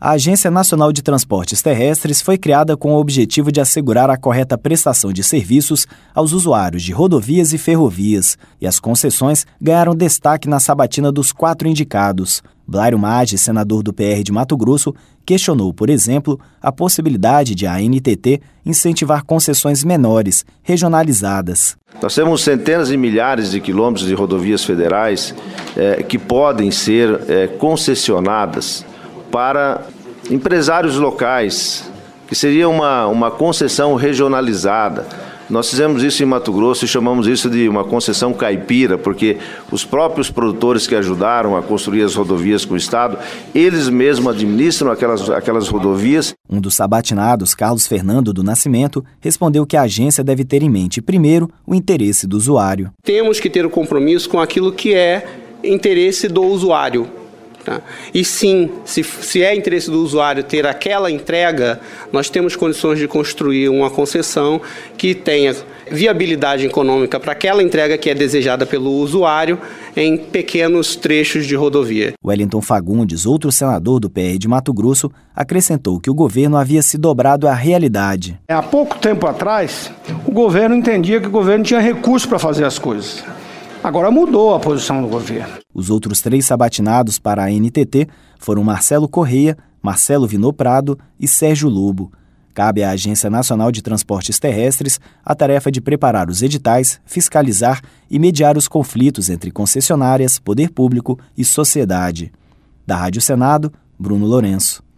A Agência Nacional de Transportes Terrestres foi criada com o objetivo de assegurar a correta prestação de serviços aos usuários de rodovias e ferrovias, e as concessões ganharam destaque na sabatina dos 4 indicados. Blairo Maggi, senador do PR de Mato Grosso, questionou, por exemplo, a possibilidade de a ANTT incentivar concessões menores, regionalizadas. Nós temos centenas e milhares de quilômetros de rodovias federais que podem ser concessionadas para empresários locais, que seria uma concessão regionalizada. Nós fizemos isso em Mato Grosso e chamamos isso de uma concessão caipira, porque os próprios produtores que ajudaram a construir as rodovias com o Estado, eles mesmos administram aquelas rodovias. Um dos sabatinados, Carlos Fernando do Nascimento, respondeu que a agência deve ter em mente, primeiro, o interesse do usuário. Temos que ter o compromisso com aquilo que é interesse do usuário. Tá? E sim, se é interesse do usuário ter aquela entrega, nós temos condições de construir uma concessão que tenha viabilidade econômica para aquela entrega que é desejada pelo usuário em pequenos trechos de rodovia. Wellington Fagundes, outro senador do PR de Mato Grosso, acrescentou que o governo havia se dobrado à realidade. Há pouco tempo atrás, o governo entendia que o governo tinha recursos para fazer as coisas. Agora mudou a posição do governo. Os outros 3 sabatinados para a ANTT foram Marcelo Correia, Marcelo Vinoprado e Sérgio Lobo. Cabe à Agência Nacional de Transportes Terrestres a tarefa de preparar os editais, fiscalizar e mediar os conflitos entre concessionárias, poder público e sociedade. Da Rádio Senado, Bruno Lourenço.